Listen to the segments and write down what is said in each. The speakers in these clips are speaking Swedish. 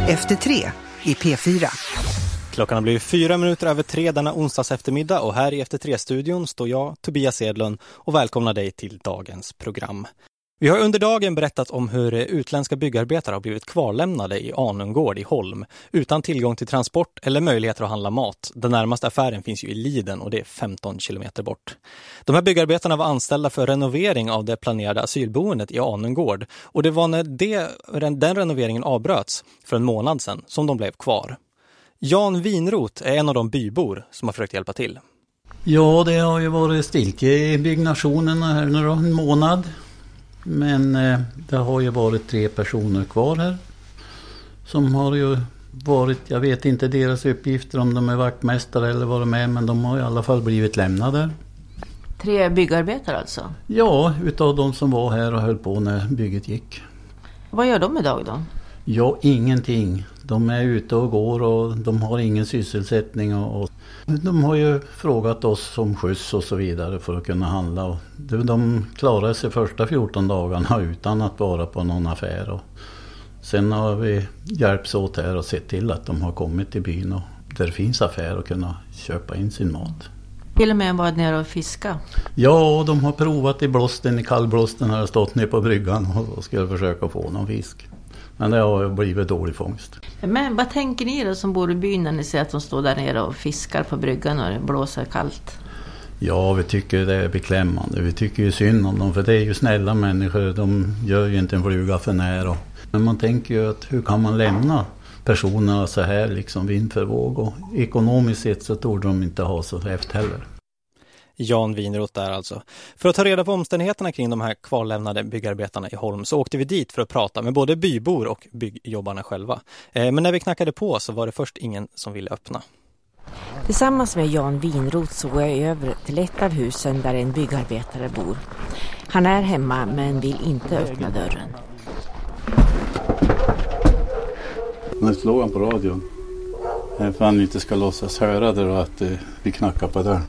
Efter 3 i P4. Klockan har blivit 4 minuter över 3 denna onsdags eftermiddag och här i Efter 3-studion står jag, Tobias Edlund, och välkomnar dig till dagens program. Vi har under dagen berättat om hur utländska byggarbetare har blivit kvarlämnade i Anungård i Holm utan tillgång till transport eller möjligheter att handla mat. Den närmaste affären finns ju i Liden och det är 15 kilometer bort. De här byggarbetarna var anställda för renovering av det planerade asylboendet i Anungård och det var när den renoveringen avbröts för en månad sedan som de blev kvar. Jan Winroth är en av de bybor som har försökt hjälpa till. Ja, det har ju varit stilke i byggnationen här nu då, en månad. Men det har ju varit 3 personer kvar här. Som har ju varit, jag vet inte deras uppgifter om de är vaktmästare eller vad de är. Men de har i alla fall blivit lämnade. 3 byggarbetare alltså? Ja, utav de som var här och höll på när bygget gick. Vad gör de idag då? Ja, ingenting. De är ute och går och de har ingen sysselsättning. Och de har ju frågat oss om skjuts och så vidare för att kunna handla. Och de klarar sig första 14 dagarna utan att vara på någon affär. Och sen har vi hjälpts åt här och sett till att de har kommit till byn och där det finns affär och kunna köpa in sin mat. Till och med varit nere och fiska? Ja, de har provat i blåsten, i kallblåsten har stått ner på bryggan och skulle försöka få någon fisk. Men det har blivit dålig fångst. Men vad tänker ni då som bor i byn när ni ser att de står där nere och fiskar på bryggan och det blåser kallt? Ja, vi tycker det är beklämmande. Vi tycker ju synd om dem för det är ju snälla människor. De gör ju inte en fluga för när. Men man tänker ju att hur kan man lämna personerna så här liksom vind för våg? Och ekonomiskt sett så torde de inte ha så efter heller. Jan Winroth där alltså. För att ta reda på omständigheterna kring de här kvarlämnade byggarbetarna i Holm så åkte vi dit för att prata med både bybor och byggjobbarna själva. Men när vi knackade på så var det först ingen som ville öppna. Tillsammans med Jan Winroth så går jag över till ett av husen där en byggarbetare bor. Han är hemma men vill inte öppna dörren. Nu slår han på radion. För han inte ska låtsas höra det och att vi knackar på dörren.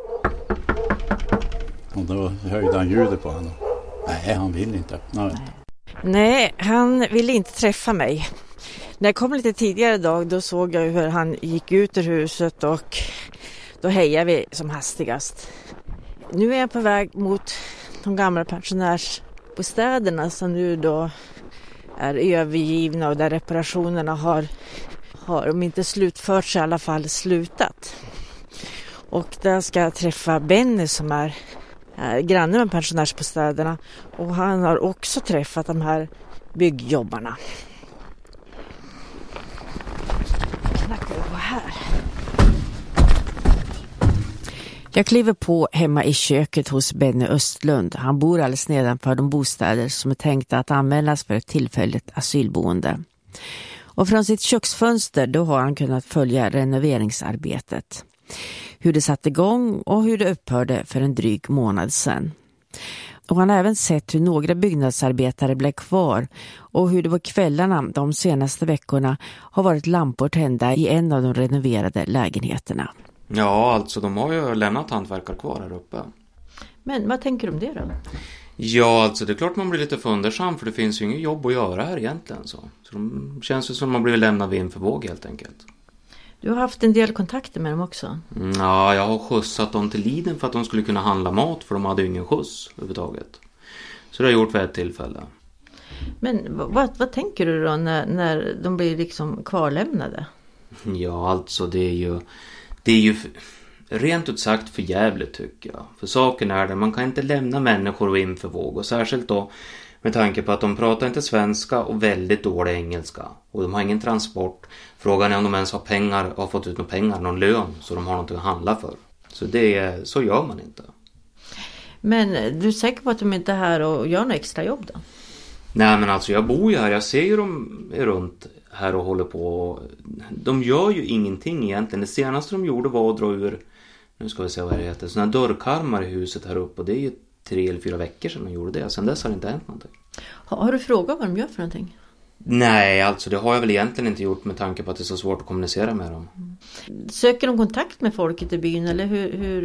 Och då höjde han ljudet på honom. Nej, han vill inte öppna. Nej, han ville inte träffa mig. När jag kom lite tidigare idag då såg jag hur han gick ut ur huset och då hejade vi som hastigast. Nu är jag på väg mot de gamla pensionärsbostäderna som nu då är övergivna och där reparationerna har om inte slutfört så i alla fall slutat. Och där ska jag träffa Benny som är granne med pensionärsbostäderna och han har också träffat de här byggjobbarna. Knackar på här. Jag kliver på hemma i köket hos Benny Östlund. Han bor alldeles nedanför de bostäder som är tänkta att användas för ett tillfälligt asylboende. Och från sitt köksfönster då har han kunnat följa renoveringsarbetet. Hur det satte igång och hur det upphörde för en dryg månad sedan. Och han har även sett hur några byggnadsarbetare blev kvar och hur det var kvällarna de senaste veckorna har varit lampor tända i en av de renoverade lägenheterna. Ja, alltså de har ju lämnat hantverkare kvar här uppe. Men vad tänker du om det då? Ja, alltså det är klart man blir lite fundersam för det finns ju inget jobb att göra här egentligen. Så de känns ju som man blir lämnad vind för våg helt enkelt. Du har haft en del kontakter med dem också. Ja, jag har skjutsat dem till Liden för att de skulle kunna handla mat för de hade ju ingen skjuts överhuvudtaget. Så det har jag gjort vid ett tillfälle. Men vad tänker du då när de blir liksom kvarlämnade? Ja, alltså det är ju rent ut sagt för jävligt tycker jag. För saken är det, man kan inte lämna människor in för våg. Och särskilt då med tanke på att de pratar inte svenska och väldigt dålig engelska. Och de har ingen transport. Frågan är om de ens har pengar, har fått ut några pengar, någon lön. Så de har något att handla för. Så gör man inte. Men du är säker på att de inte är här och gör något extra jobb då? Nej men alltså jag bor ju här, jag ser ju dem runt här och håller på. De gör ju ingenting egentligen. Det senaste de gjorde var att dra ur, nu ska vi se vad det heter, sådana dörrkarmar i huset här uppe. Och det är ju 3 eller 4 veckor sedan de gjorde det. Sen dess har det inte hänt någonting. Har du frågat vad de gör för någonting? Nej, alltså det har jag väl egentligen inte gjort med tanke på att det är så svårt att kommunicera med dem. Söker de kontakt med folket i byn eller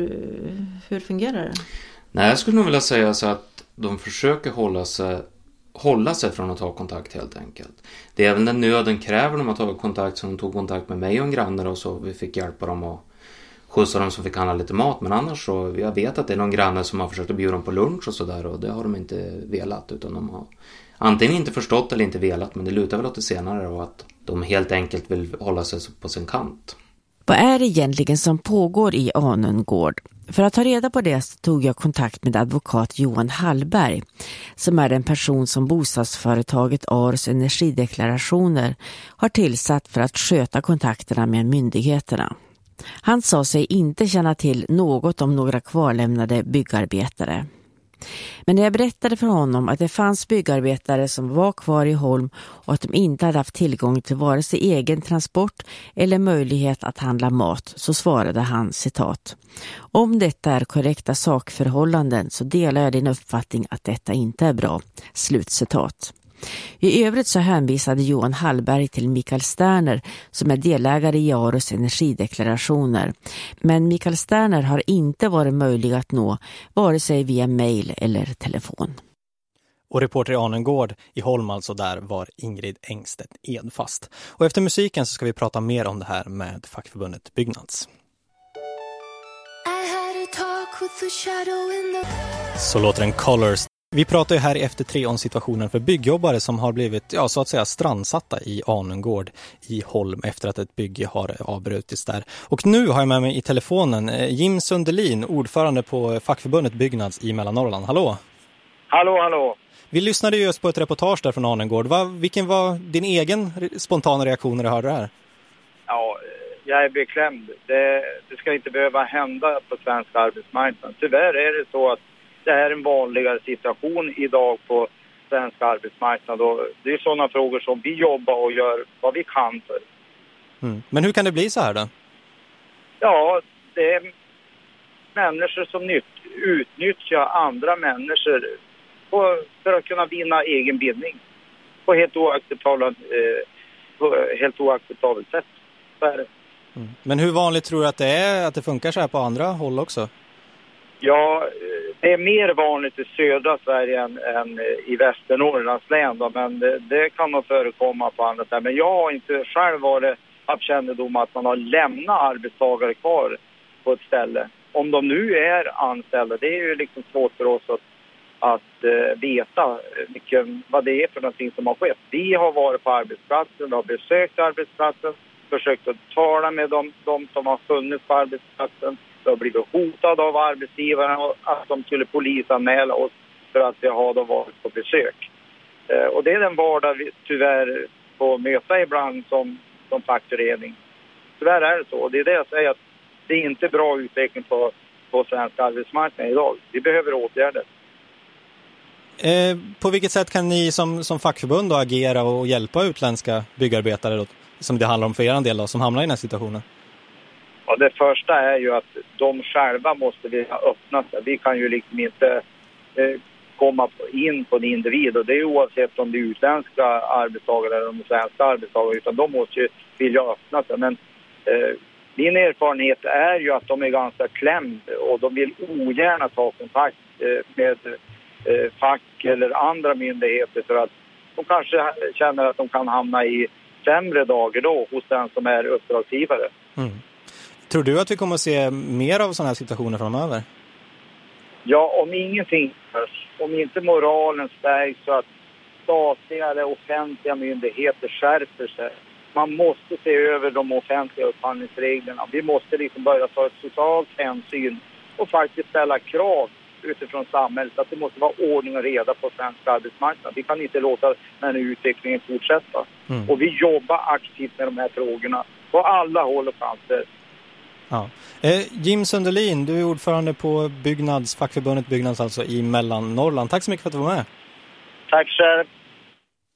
hur fungerar det? Nej, jag skulle nog vilja säga så att de försöker hålla sig från att ta kontakt helt enkelt. Det är även den nöden kräver när man tar kontakt, som de tog kontakt med mig och en granne och så vi fick hjälpa dem och skjutsa dem som fick handla lite mat. Men annars så, jag vet att det är någon granne som har försökt att bjuda dem på lunch och sådär, och det har de inte velat, utan de har antingen inte förstått eller inte velat, men det lutar väl åt det senare och att de helt enkelt vill hålla sig på sin kant. Vad är det egentligen som pågår i Anungård? För att ta reda på det så tog jag kontakt med advokat Johan Hallberg, som är den person som bostadsföretaget Ars energideklarationer har tillsatt för att sköta kontakterna med myndigheterna. Han sa sig inte känna till något om några kvarlämnade byggarbetare. Men när jag berättade för honom att det fanns byggarbetare som var kvar i Holm och att de inte hade haft tillgång till vare sig egen transport eller möjlighet att handla mat, så svarade han, citat: "Om detta är korrekta sakförhållanden så delar jag din uppfattning att detta inte är bra." Slutcitat. I övrigt så hänvisade Johan Hallberg till Mikael Sterner som är delägare i Ars energideklarationer. Men Mikael Sterner har inte varit möjlig att nå vare sig via mejl eller telefon. Och reporter i Anungård i Holm alltså där var Ingrid Engstedt Edfast. Och efter musiken så ska vi prata mer om det här med fackförbundet Byggnads. Så låter en Colors. Vi pratar ju här i Efter 3 om situationen för byggjobbare som har blivit, ja, så att säga strandsatta i Anungård i Holm efter att ett bygge har avbrutits där. Och nu har jag med mig i telefonen Jim Sundelin, ordförande på fackförbundet Byggnads i Mellannorrland. Hallå! Hallå! Vi lyssnade just på ett reportage där från Anungård. Vilken var din egen spontana reaktion när du hörde det här? Ja, jag är beklämd. Det ska inte behöva hända på svensk arbetsmarknad. Tyvärr är det så att det här är en vanligare situation idag på svensk arbetsmarknad. Och det är sådana frågor som vi jobbar och gör vad vi kan för. Men hur kan det bli så här då? Ja, det är människor som utnyttjar andra människor för att kunna vinna egen bildning. På helt oacceptabelt sätt. Så är det. Men hur vanligt tror du att det är att det funkar så här på andra håll också? Ja, det är mer vanligt i södra Sverige än i Västernorrlands län då, men det kan nog förekomma på andra ställen. Men jag har inte själv haft kännedom att man har lämnat arbetstagare kvar på ett ställe. Om de nu är anställda, det är ju liksom svårt för oss att veta vad det är för någonting som har skett. Vi har varit på arbetsplatsen, vi har besökt arbetsplatsen, försökt att tala med de som har funnits på arbetsplatsen. Vi har blivit hotade av arbetsgivarna och att de skulle polisanmäla oss för att vi har varit på besök. Och det är den vardag vi tyvärr får möta ibland som fackförening. Tyvärr är det så. Och det är det jag säger, att det är inte bra utveckling på svensk arbetsmarknad idag. Vi behöver åtgärder. På vilket sätt kan ni som fackförbund då agera och hjälpa utländska byggarbetare då, som det handlar om för er del då, som hamnar i den här situationen? Ja, det första är ju att de själva måste vilja öppna sig. Vi kan ju liksom inte komma in på en individ, och det är oavsett om det är utländska arbetstagare eller de svenska arbetstagare, utan de måste ju vilja öppna sig. Men min erfarenhet är ju att de är ganska klämda och de vill ogärna ta kontakt med fack eller andra myndigheter, för att de kanske känner att de kan hamna i sämre dagar då hos den som är uppdragsgivare. Tror du att vi kommer att se mer av sådana här situationer framöver? Ja, om ingenting görs, om inte moralen stärks så att statliga eller offentliga myndigheter skärper sig. Man måste se över de offentliga upphandlingsreglerna. Vi måste liksom börja ta ett socialt hänsyn och faktiskt ställa krav utifrån samhället att det måste vara ordning och reda på svensk arbetsmarknad. Vi kan inte låta den här utvecklingen fortsätta. Och vi jobbar aktivt med de här frågorna på alla håll och kanter. Ja. Jim Sundelin, du är ordförande på fackförbundet Byggnads alltså i Mellannorrland. Tack så mycket för att du var med. Tack själv.